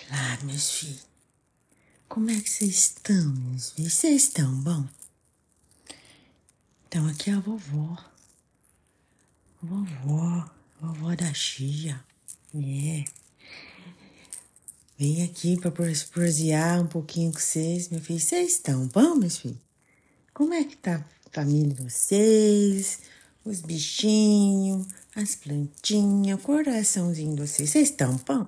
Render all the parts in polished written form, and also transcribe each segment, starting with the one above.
Olá, meus filhos. Como é que vocês estão, meus filhos? Vocês estão bom? Então, aqui é a vovó. Vovó da Chia. Vim aqui pra prosear um pouquinho com vocês, meu filho. Vocês estão bom, meus filhos? Como é que tá a família de vocês? Os bichinhos, as plantinhas, o coraçãozinho de vocês. Vocês estão bom?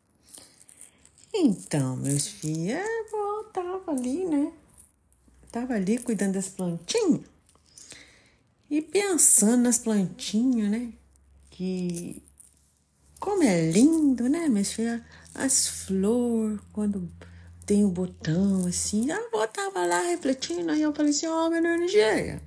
Então, meus filhos, a avó tava ali, né? Tava ali cuidando das plantinhas. E pensando nas plantinhas, né? Que como é lindo, né, minhas filhas? As flores, quando tem o botão, assim. A avó tava lá refletindo, aí eu falei assim, menina Gêia,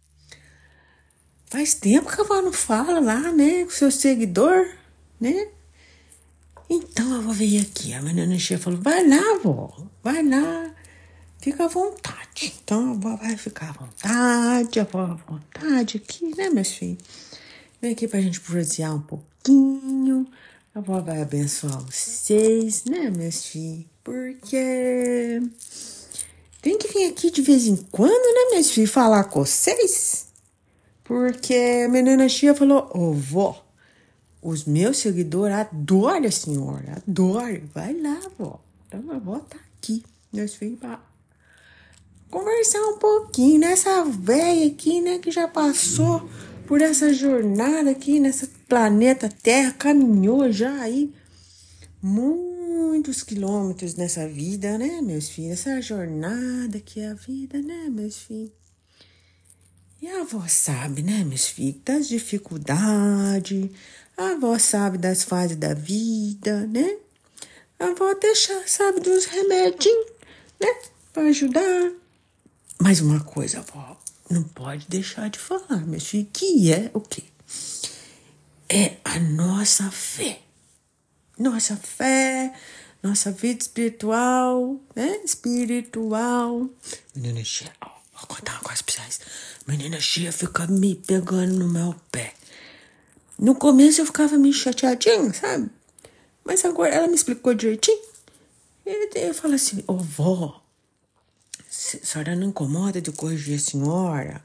faz tempo que a avó não fala lá, né, com seu seguidor, né? Então a avó veio aqui, a menina Gêia falou, vai lá, avó, vai lá, fica à vontade. Então a avó vai ficar à vontade, a avó à vontade aqui, né, meus filhos? Vem aqui pra gente prosear um pouquinho. A avó vai abençoar vocês, né, meus filhos? Porque tem que vir aqui de vez em quando, né, meus filhos, falar com vocês. Porque a menina Chia falou, vó, os meus seguidores adoram a senhora, adoram. Vai lá, vó. Então a avó tá aqui, meus filhos, pra conversar um pouquinho nessa véia aqui, né, que já passou por essa jornada aqui nessa planeta Terra, caminhou já aí muitos quilômetros nessa vida, né, meus filhos? Essa jornada que é a vida, né, meus filhos? E a avó sabe, né, meus filhos, das dificuldades, a avó sabe das fases da vida, né? A avó até sabe dos remedinhos, né, pra ajudar. Mas uma coisa, avó, não pode deixar de falar, meus filhos, que é o quê? É a nossa fé. Nossa fé, nossa vida espiritual, né? Espiritual. Menina Chia, vou contar uma coisa pra vocês. Menina Chia fica me pegando no meu pé. No começo eu ficava meio chateadinha, sabe? Mas agora ela me explicou direitinho. E eu falo assim, vó, a senhora não incomoda de corrigir a senhora?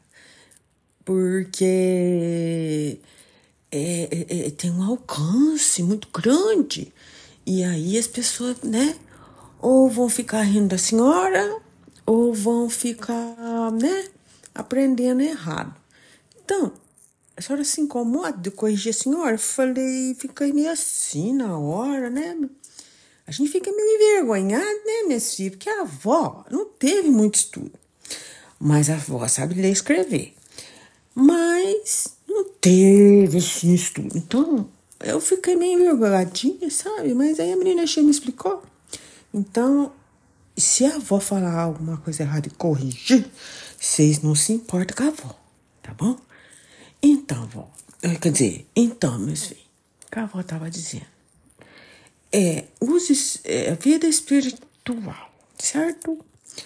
Porque tem um alcance muito grande. E aí as pessoas, né, ou vão ficar rindo da senhora, ou vão ficar, né, aprendendo errado. Então, a senhora se incomoda de corrigir a senhora? Eu falei, fiquei meio assim na hora, né? A gente fica meio envergonhado, né, minhas filhas? Porque a avó não teve muito estudo. Mas a avó sabe ler e escrever. Mas não teve assim estudo. Então, eu fiquei meio envergonhadinha, sabe? Mas aí a menina Chia me explicou. Então, se a avó falar alguma coisa errada e corrigir, vocês não se importam com a avó, tá bom? Então, vó, quer dizer, então, meus filhos, o que a avó estava dizendo? A vida espiritual, certo?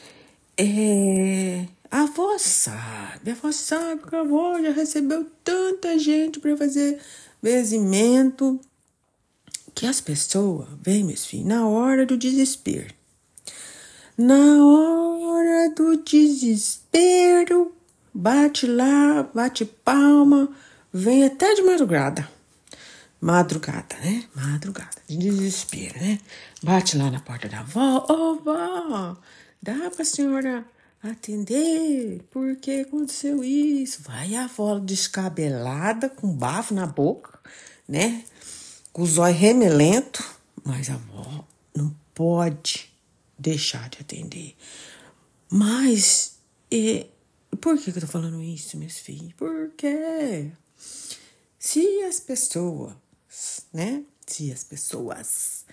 A avó sabe que a avó já recebeu tanta gente para fazer benzimento, que as pessoas vêm, meus filhos, na hora do desespero. Na hora do desespero, bate lá, bate palma, vem até de madrugada. Madrugada, né? Madrugada, de desespero, né? Bate lá na porta da avó. Vó, dá pra senhora atender? Por que aconteceu isso? Vai a avó descabelada, com bafo na boca, né? Com os olhos remelentos. Mas a avó não pode deixar de atender. Mas, por que eu tô falando isso, meus filhos? Porque se as pessoas, né? Se as pessoas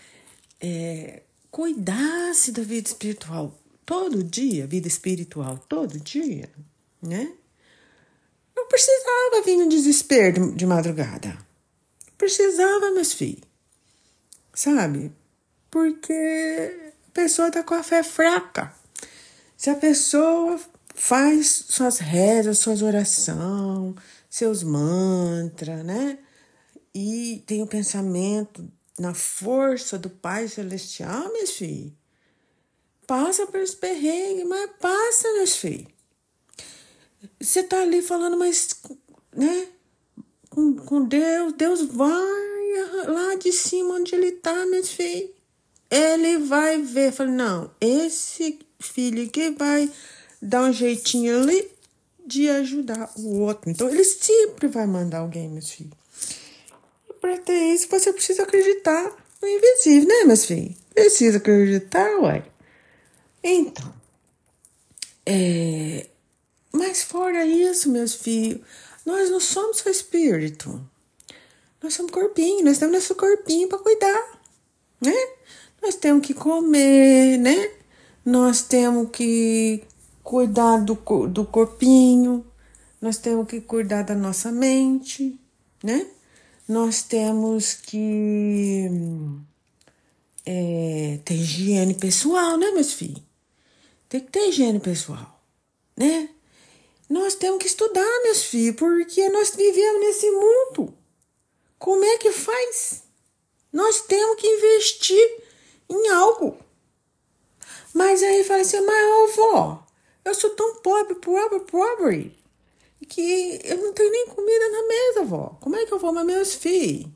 cuidassem da vida espiritual todo dia, vida espiritual todo dia, né? Não precisava vir no desespero de madrugada. Precisava, meus filhos. Sabe? Porque a pessoa tá com a fé fraca. Se a pessoa faz suas rezas, suas orações, seus mantras, né? E tem o pensamento na força do Pai Celestial, meus filhos. Passa pelos perrengues, mas passa, meus filhos. Você tá ali falando, mas, né? Com Deus, Deus vai lá de cima onde ele tá, meus filhos. Ele vai ver. Fala, não, esse filho aqui vai dar um jeitinho ali de ajudar o outro. Então, ele sempre vai mandar alguém, meus filhos. E para ter isso, você precisa acreditar no invisível, né, meus filhos? Precisa acreditar, uai. Então, mas fora isso, meus filhos, nós não somos só espírito. Nós somos corpinho, nós temos nosso corpinho para cuidar, né? Nós temos que comer, né? Nós temos que cuidar do corpinho, nós temos que cuidar da nossa mente, né? Nós temos que ter higiene pessoal, né, meus filhos? Tem que ter higiene pessoal, né? Nós temos que estudar, meus filhos, porque nós vivemos nesse mundo. Como é que faz? Nós temos que investir em algo. Mas aí fala assim, mas vó, eu sou tão pobre, que eu não tenho nem comida na mesa, vó. Como é que eu vou amar meus filhos?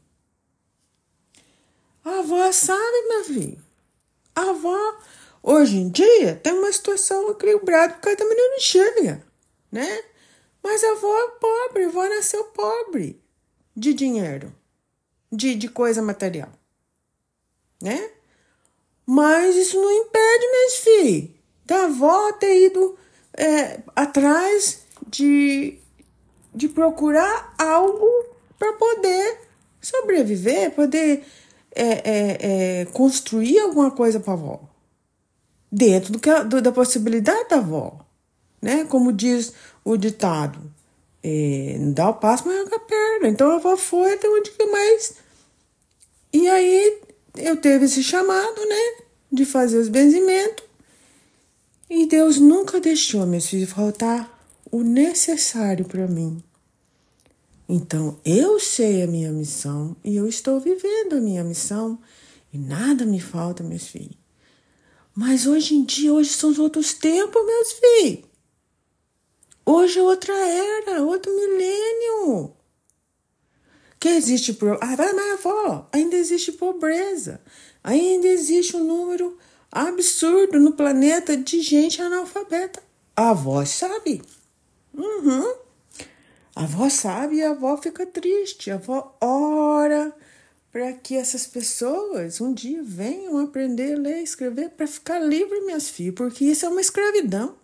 A avó sabe, meu filho. A avó, hoje em dia, tem uma situação equilibrada por causa da menina cheia, né? Mas a avó é pobre, a avó nasceu pobre de dinheiro, de coisa material, né? Mas isso não impede, meus filhos, da avó ter ido atrás de procurar algo para poder sobreviver, poder construir alguma coisa para a avó. Dentro da possibilidade da avó. Né? Como diz o ditado, não dá o passo, mas arranca a perna. Então a avó foi até onde que mais. E aí eu teve esse chamado, né? De fazer os benzimentos. E Deus nunca deixou, meus filhos, faltar o necessário para mim. Então, eu sei a minha missão e eu estou vivendo a minha missão e nada me falta, meus filhos. Mas hoje em dia, hoje são os outros tempos, meus filhos. Hoje é outra era, outro milênio. Que existe... mas avó, ainda existe pobreza. Ainda existe um número absurdo no planeta de gente analfabeta. A avó sabe. A avó sabe e a avó fica triste. A avó ora para que essas pessoas um dia venham aprender a ler e escrever para ficar livre, minhas filhas, porque isso é uma escravidão.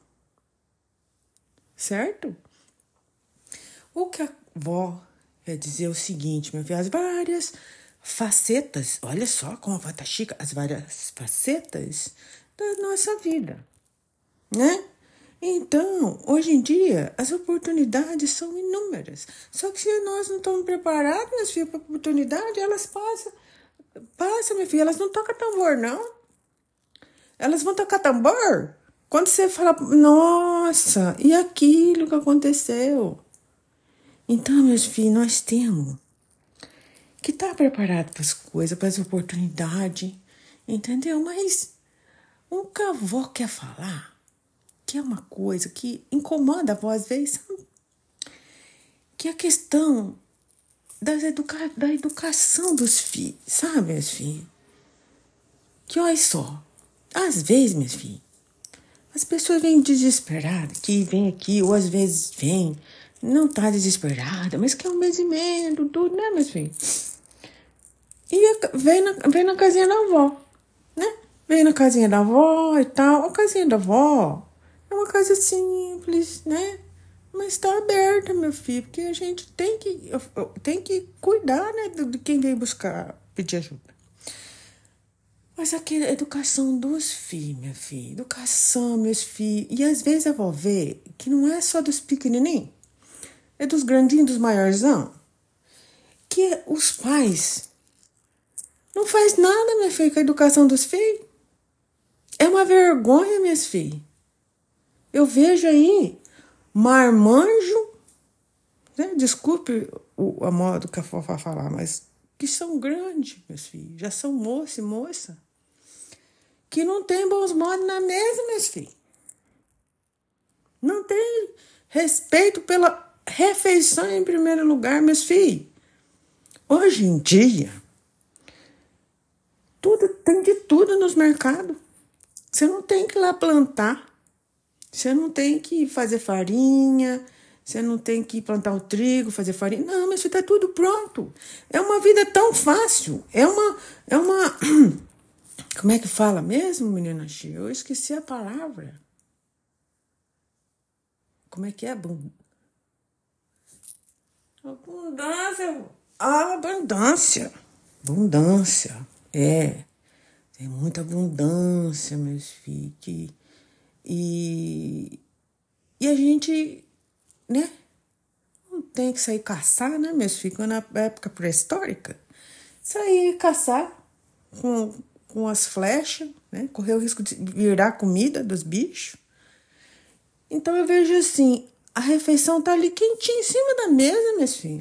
Certo? O que a avó quer dizer é o seguinte, minha filha, as várias facetas, olha só como a avó tá chica, as várias facetas da nossa vida, né? Então, hoje em dia, as oportunidades são inúmeras. Só que se nós não estamos preparados, minhas filhas, para a oportunidade, elas passam, minha filha, elas não tocam tambor, não. Elas vão tocar tambor quando você fala, nossa, e aquilo que aconteceu? Então, meus filhos, nós temos que estar preparados para as coisas, para as oportunidades, entendeu? Mas o que a avó quer falar, que é uma coisa que incomoda a avó às vezes, sabe? Que é a questão da educação dos filhos, sabe, meus filhos? Que olha só, às vezes, meus filhos, as pessoas vêm desesperadas, que vem aqui, ou às vezes vem, não tá desesperada, mas quer um benzimento, tudo, né, meus filhos? E vem na casinha da avó, né? Vem na casinha da avó e tal. A casinha da avó é uma casa simples, né? Mas está aberta, meu filho, porque a gente tem que cuidar, né, de quem vem pedir ajuda. Mas aqui é a educação dos filhos, minha filha. Educação, meus filhos. E às vezes a avó vê que não é só dos pequenininhos, é dos grandinhos, dos maiorzão. Que os pais não faz nada, minha filha, com a educação dos filhos. É uma vergonha, minhas filhas. Eu vejo aí marmanjo, né? Desculpe a modo que a avó vai falar, mas que são grandes, meus filhos, já são moça e moça, que não tem bons modos na mesa, meus filhos. Não tem respeito pela refeição em primeiro lugar, meus filhos. Hoje em dia, tem de tudo nos mercados. Você não tem que ir lá plantar. Você não tem que fazer farinha. Você não tem que plantar o trigo, fazer farinha. Não, mas está tudo pronto. É uma vida tão fácil. É uma... Como é que fala mesmo, menina Chia? Eu esqueci a palavra. Como é que é? Abundância. Abundância. Abundância. É. Tem muita abundância, meus filhos. E a gente, né? Não tem que sair caçar, né, meus filhos? Na época pré-histórica, sair caçar com as flechas, né? Correr o risco de virar comida dos bichos. Então eu vejo assim, a refeição tá ali quentinha em cima da mesa, meus filhos.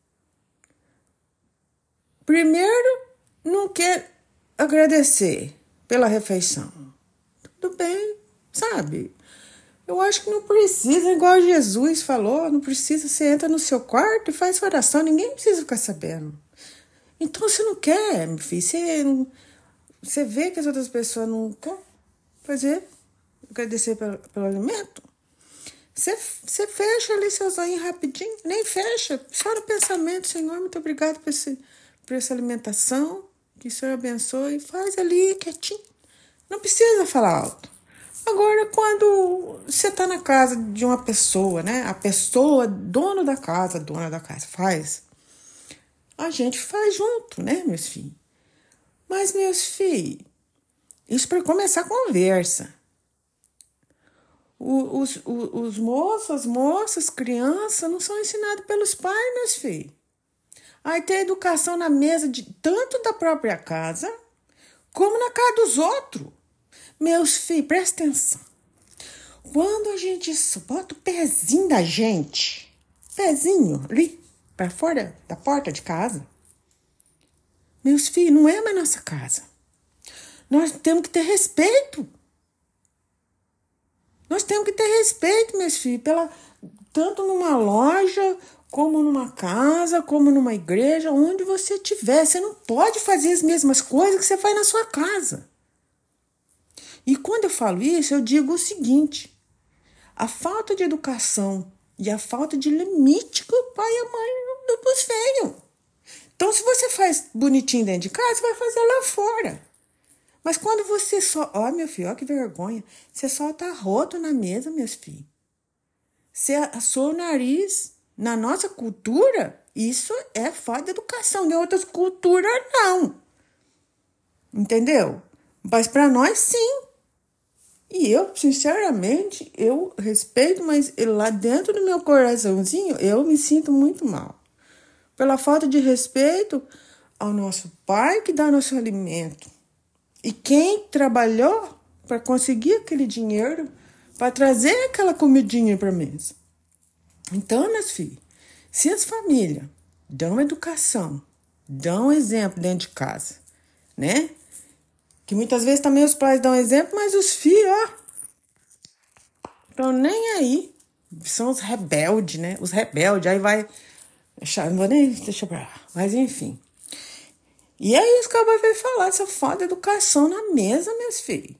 Primeiro, não quer agradecer pela refeição. Tudo bem, sabe? Eu acho que não precisa, igual Jesus falou, não precisa, você entra no seu quarto e faz oração, ninguém precisa ficar sabendo. Então você não quer, meu filho, você vê que as outras pessoas não querem agradecer pelo alimento. Você fecha ali seus olhinhos rapidinho, nem fecha, só no pensamento, Senhor, muito obrigado por essa alimentação, que o Senhor abençoe, faz ali quietinho. Não precisa falar alto. Agora, quando você está na casa de uma pessoa, né? A pessoa, dona da casa, faz. A gente faz junto, né, meus filhos? Mas, meus filhos, isso para começar a conversa. Os moços, as moças, crianças, não são ensinados pelos pais, meus filhos. Aí tem educação na mesa tanto da própria casa, como na casa dos outros. Meus filhos, presta atenção. Quando a gente bota o pezinho da gente, pezinho ali, para fora da porta de casa, meus filhos, não é mais nossa casa. Nós temos que ter respeito. Nós temos que ter respeito, meus filhos, tanto numa loja, como numa casa, como numa igreja, onde você estiver. Você não pode fazer as mesmas coisas que você faz na sua casa. E quando eu falo isso, eu digo o seguinte: a falta de educação e a falta de limite que o pai e a mãe nos veem. Então, se você faz bonitinho dentro de casa, você vai fazer lá fora. Mas quando você só... Ó, meu filho, ó que vergonha. Você solta arroto na mesa, meus filhos. Você assou o nariz. Na nossa cultura, isso é falta de educação. Em outras culturas, não. Entendeu? Mas para nós, sim. E eu, sinceramente, eu respeito, mas lá dentro do meu coraçãozinho, eu me sinto muito mal. Pela falta de respeito ao nosso pai que dá nosso alimento. E quem trabalhou para conseguir aquele dinheiro, para trazer aquela comidinha para a mesa. Então, meus filhos, se as famílias dão educação, dão exemplo dentro de casa, né? Que muitas vezes também os pais dão exemplo, mas os filhos, ó, estão nem aí. São os rebeldes, né? Os rebeldes, aí vai... Não vou nem deixar pra lá, mas enfim. E é isso que a mãe vai falar, essa falta de educação na mesa, meus filhos.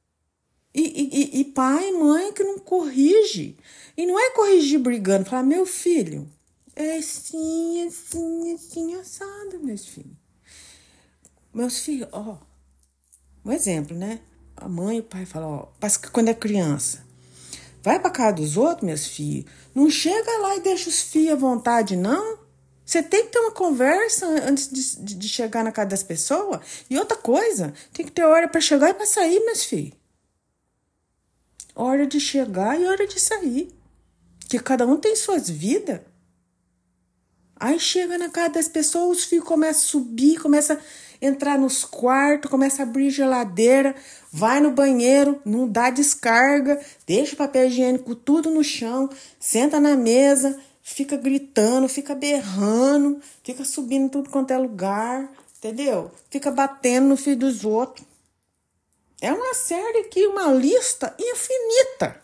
E pai e mãe que não corrige. E não é corrigir brigando, falar, meu filho, é assim, assado, meus filhos. Meus filhos, ó, um exemplo, né? A mãe e o pai falam, ó, quando é criança, vai pra casa dos outros, meus filhos, não chega lá e deixa os filhos à vontade, não. Você tem que ter uma conversa antes de chegar na casa das pessoas. E outra coisa, tem que ter hora para chegar e para sair, meus filhos. Hora de chegar e hora de sair. Que cada um tem suas vidas. Aí chega na casa das pessoas, os filhos começam a subir, começam a entrar nos quartos, começam a abrir geladeira, vai no banheiro, não dá descarga, deixa o papel higiênico tudo no chão, senta na mesa, fica gritando, fica berrando, fica subindo tudo quanto é lugar, entendeu? Fica batendo no filho dos outros. É uma série aqui, uma lista infinita.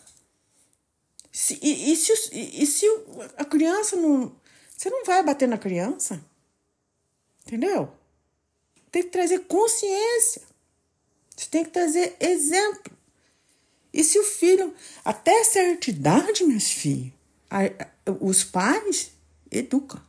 Se a criança não... Você não vai bater na criança, entendeu? Tem que trazer consciência. Você tem que trazer exemplo. E se o filho, até certa idade, meus filhos, os pais educam.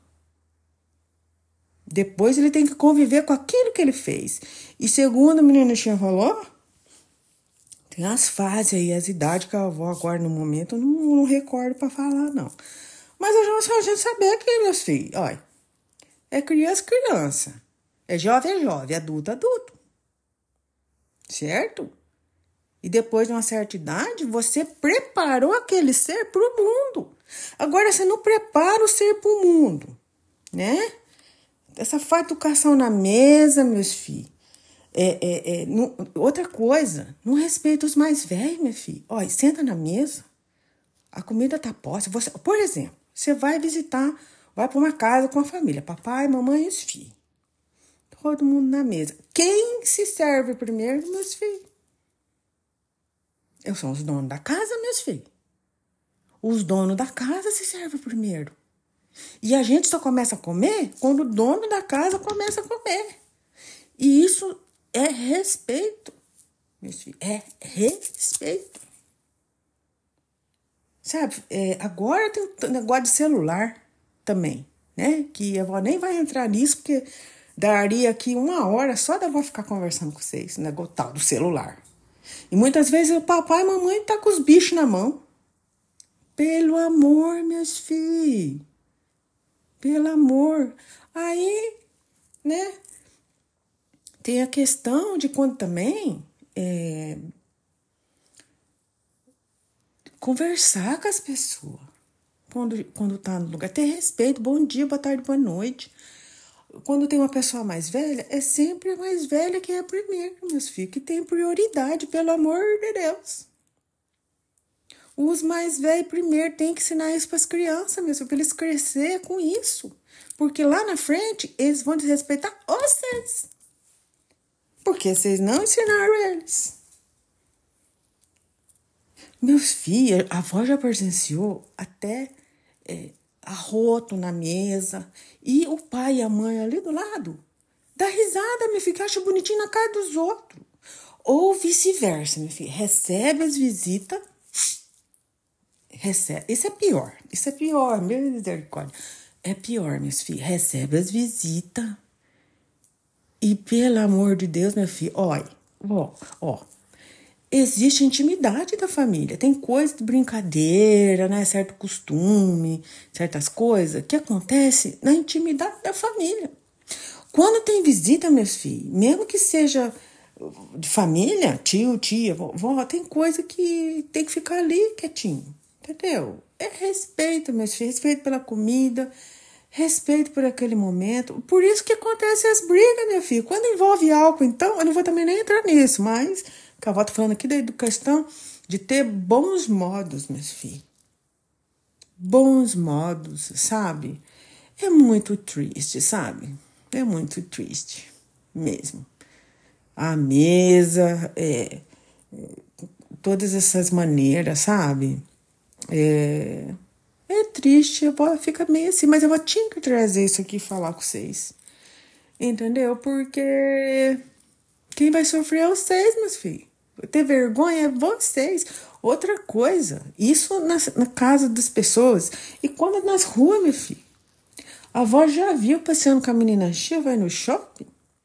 Depois ele tem que conviver com aquilo que ele fez. E segundo a menina tinha falou, tem as fases aí, as idades que a avó agora no momento eu não recordo para falar, não. Mas a gente saber que, meus filhos, olha, é criança, criança. É jovem, adulto, adulto. Certo? E depois de uma certa idade, você preparou aquele ser para o mundo. Agora, você não prepara o ser para o mundo, né? Essa falta de educação na mesa, meus filhos. Outra coisa, não respeita os mais velhos, meu filho. Olha, senta na mesa, a comida tá posta. Você, por exemplo, você vai visitar, vai para uma casa com a família, papai, mamãe e os filhos. Todo mundo na mesa. Quem se serve primeiro, meus filhos? São os donos da casa, meus filhos. Os donos da casa se servem primeiro. E a gente só começa a comer quando o dono da casa começa a comer. E isso é respeito, meus filhos. É respeito. Sabe, agora tem um negócio de celular também, né? Que a avó nem vai entrar nisso, porque daria aqui 1 hora só da avó ficar conversando com vocês, o negócio tal do celular. E muitas vezes o papai e a mamãe tá com os bichos na mão. Pelo amor, meus filhos. Pelo amor. Aí, né? Tem a questão de quando também conversar com as pessoas. Quando tá no lugar. Ter respeito. Bom dia, boa tarde, boa noite. Quando tem uma pessoa mais velha, é sempre a mais velha que é a primeira, meus filhos, que tem prioridade, pelo amor de Deus. Os mais velhos primeiro tem que ensinar isso para as crianças, meus filhos, para eles crescer com isso. Porque lá na frente, eles vão desrespeitar vocês. Porque vocês não ensinaram eles. Meus filhos, a avó já presenciou até arroto na mesa. E o pai e a mãe ali do lado dá risada, meu filho, que acha bonitinho na cara dos outros. Ou vice-versa, meu filho. Recebe as visitas. Isso é pior, meu misericórdia. É pior, meus filhos. Recebe as visitas. E pelo amor de Deus, meu filho, olha, ó. Existe intimidade da família. Tem coisa de brincadeira, né? Certo costume, certas coisas que acontece na intimidade da família. Quando tem visita, meus filhos, mesmo que seja de família, tio, tia, vó, tem coisa que tem que ficar ali quietinho, entendeu? É respeito, meus filhos, respeito pela comida, respeito por aquele momento. Por isso que acontecem as brigas, meu filho. Quando envolve álcool, então, eu não vou também nem entrar nisso, mas... que a avó tá falando aqui da educação de ter bons modos, meus filhos. Bons modos, sabe? É muito triste, sabe? É muito triste mesmo. A mesa, todas essas maneiras, sabe? É triste, a avó fica meio assim, mas eu tinha que trazer isso aqui e falar com vocês. Entendeu? Porque quem vai sofrer é vocês, meus filhos. Ter vergonha é vocês. Outra coisa, isso na casa das pessoas. E quando nas ruas, meu filho. A avó já viu passeando com a menina Chia, vai no shopping?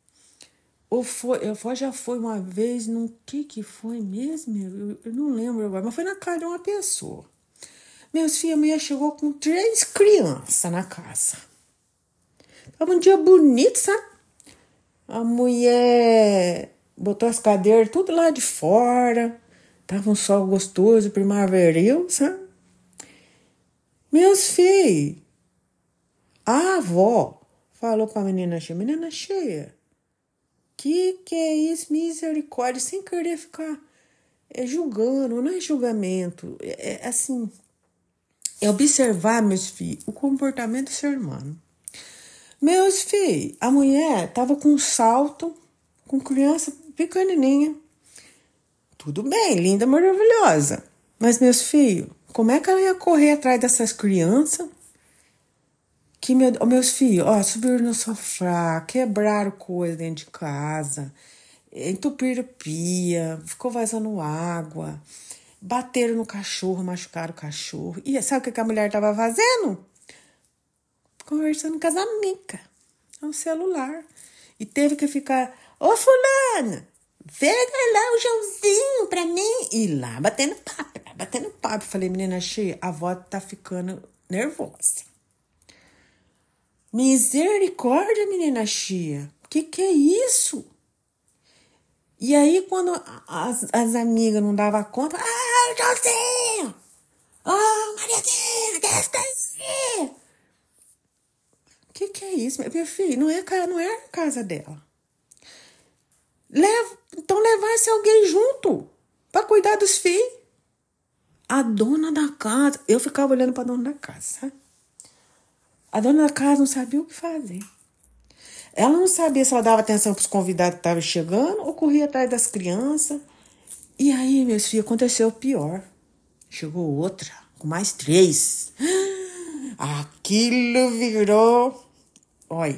A avó já foi uma vez num que foi mesmo? Eu não lembro agora, mas foi na casa de uma pessoa. Meus filhos, a mulher chegou com 3 crianças na casa. Tava um dia bonito, sabe? A mulher botou as cadeiras tudo lá de fora. Tava um sol gostoso, primaveril, sabe? Meus filhos, a avó falou pra menina cheia, que é isso, misericórdia, sem querer ficar julgando, não é julgamento, assim, é observar, meus filhos, o comportamento do ser humano. Meus filhos, a mulher tava com um salto, com criança pequenininha. Tudo bem, linda, maravilhosa. Mas, meus filhos, como é que ela ia correr atrás dessas crianças? Que meus filhos, subiram no sofá, quebraram coisa dentro de casa, entupiram pia, ficou vazando água, bateram no cachorro, machucaram o cachorro. E sabe o que a mulher estava fazendo? Conversando com as amigas, no celular. E teve que ficar, ô fulana, pega lá o Joãozinho pra mim. E lá, batendo papo. Falei, menina cheia, a avó tá ficando nervosa. Misericórdia, menina chia. Que é isso? E aí, quando as amigas não davam conta, Joãozinho! Mariazinha, desce daí! Que é isso? Meu filho, não é a casa dela. Então levasse alguém junto pra cuidar dos filhos. A dona da casa, eu ficava olhando pra dona da casa, sabe? A dona da casa não sabia o que fazer. Ela não sabia se ela dava atenção para os convidados que estavam chegando ou corria atrás das crianças. E aí, meus filhos, aconteceu o pior. Chegou outra, com mais 3. Aquilo virou... Olha,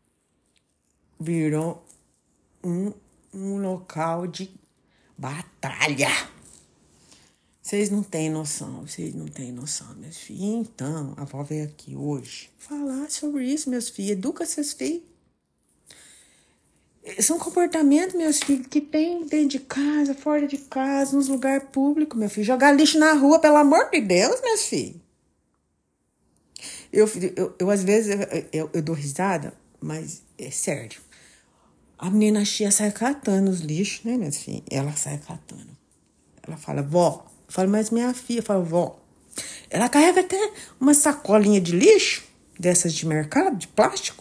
virou um local de batalha. Vocês não têm noção, meus filhos. Então, a avó veio aqui hoje falar sobre isso, meus filhos. Educa seus filhos. São comportamentos, meus filhos, que tem dentro de casa, fora de casa, nos lugares públicos, meu filho. Jogar lixo na rua, pelo amor de Deus, meus filhos. Eu às vezes, eu dou risada, mas é sério. A menina chia sai catando os lixos, né, meus filhos? Ela sai catando. Ela fala, vó. Eu falo, mas minha filha, fala, vó. Ela carrega até uma sacolinha de lixo, dessas de mercado, de plástico.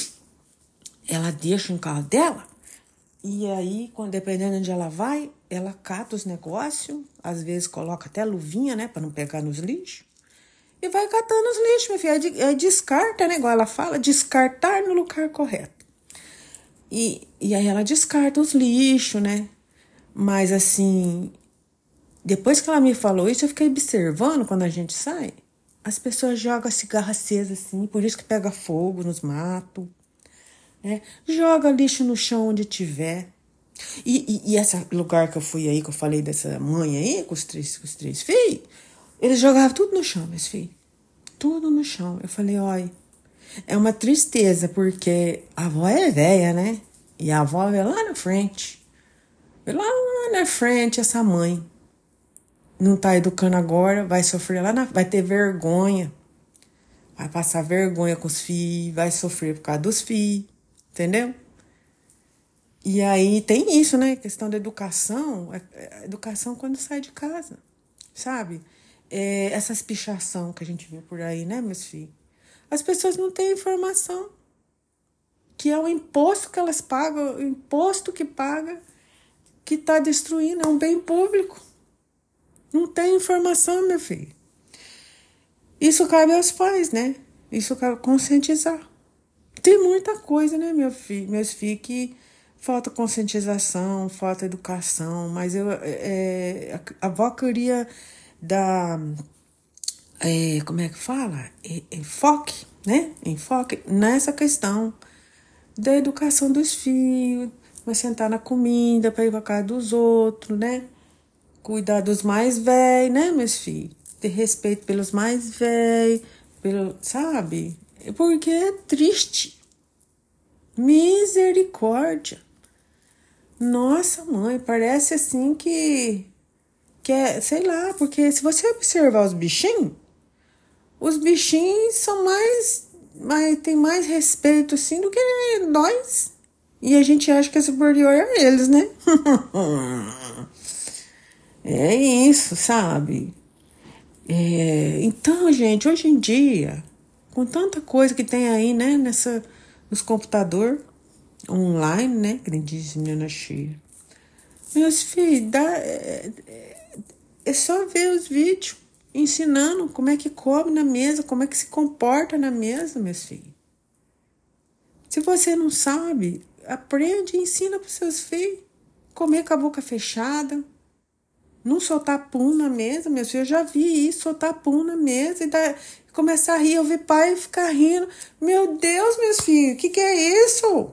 Ela deixa no carro dela. E aí, dependendo de onde ela vai, ela cata os negócios. Às vezes coloca até luvinha, né, pra não pegar nos lixos. E vai catando os lixos, minha filha. Descarta, né, igual ela fala, descartar no lugar correto. E aí ela descarta os lixos, né. Mas assim... Depois que ela me falou isso, eu fiquei observando quando a gente sai. As pessoas jogam cigarro aceso assim, por isso que pega fogo nos matos. Né? Joga lixo no chão onde tiver. E esse lugar que eu fui aí, que eu falei dessa mãe aí, com os três filhos, eles jogavam tudo no chão, meus filhos. Tudo no chão. Eu falei, olha, é uma tristeza, porque a avó é velha, né? E a avó vê lá na frente. Vê lá na frente essa mãe. Não tá educando agora, vai sofrer vai ter vergonha. Vai passar vergonha com os filhos, vai sofrer por causa dos filhos, entendeu? E aí tem isso, né? Questão da educação, educação quando sai de casa, sabe? Essas pichação que a gente vê por aí, né, meus filhos? As pessoas não têm informação, que é o imposto que elas pagam, o imposto que paga, que tá destruindo, é um bem público. Não tem informação, meu filho. Isso cabe aos pais, né? Isso cabe conscientizar. Tem muita coisa, né, meus filhos, que falta conscientização, falta educação, mas a avó queria dar, como é que fala? Enfoque, né? Enfoque nessa questão da educação dos filhos, vai sentar na comida para ir para casa dos outros, né? Cuidar dos mais velhos, né, meus filhos? Ter respeito pelos mais velhos, sabe? Porque é triste. Misericórdia. Nossa, mãe, parece assim que é, sei lá, porque se você observar os bichinhos são tem mais respeito, assim, do que nós. E a gente acha que é superior a eles, né? É isso, sabe? Então, gente, hoje em dia, com tanta coisa que tem aí, né, nos computadores, online, né, que nem diz menina cheia. Meus filhos, é só ver os vídeos ensinando como é que come na mesa, como é que se comporta na mesa, meus filhos. Se você não sabe, aprende e ensina para os seus filhos. Comer com a boca fechada. Não soltar pum na mesa, meus filhos. Eu já vi isso, soltar pum na mesa e começar a rir. Eu vi pai ficar rindo. Meu Deus, meus filhos, o que é isso?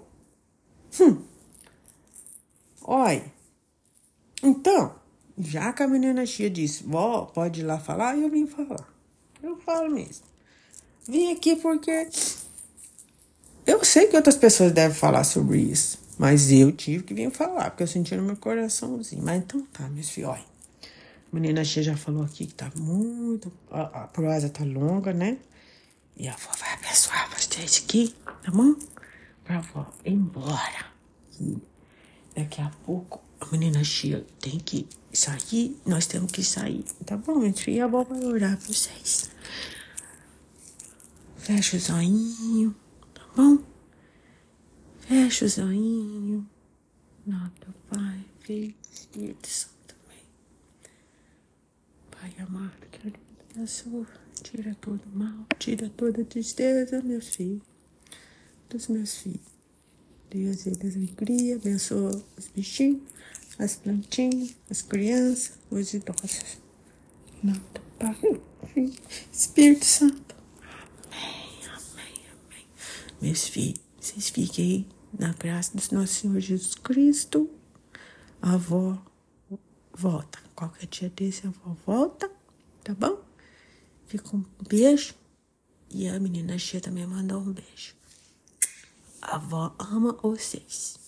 Olha. Então, já que a menina Chia disse, vó, pode ir lá falar, eu vim falar. Eu falo mesmo. Vim aqui porque eu sei que outras pessoas devem falar sobre isso, mas eu tive que vir falar, porque eu senti no meu coraçãozinho. Mas então tá, meus filhos, olha. A menina Chia já falou aqui que tá muito... A prosa tá longa, né? E a avó vai abençoar vocês aqui, tá bom? Pra avó ir embora. E daqui a pouco a menina Chia tem que sair, nós temos que sair, tá bom, minha filha? E a avó vai orar pra vocês. Fecha o zoinho, tá bom? Fecha o zoinho. Nota, Pai, Filho, Espírito Santo também. Pai amado, querido, abençoa, tira todo mal, tira toda tristeza, meu filho, dos meus filhos. Deus e Deus alegria, abençoa os bichinhos, as plantinhas, as crianças, os idosos. Nota, Pai, Filho, Espírito Santo. Amém, amém, amém. Meus filhos, vocês fiquem aí na graça do nosso Senhor Jesus Cristo. A avó volta. Qualquer dia desse a avó volta, tá bom? Fica um beijo. E a menina Chia também mandou um beijo. A avó ama vocês.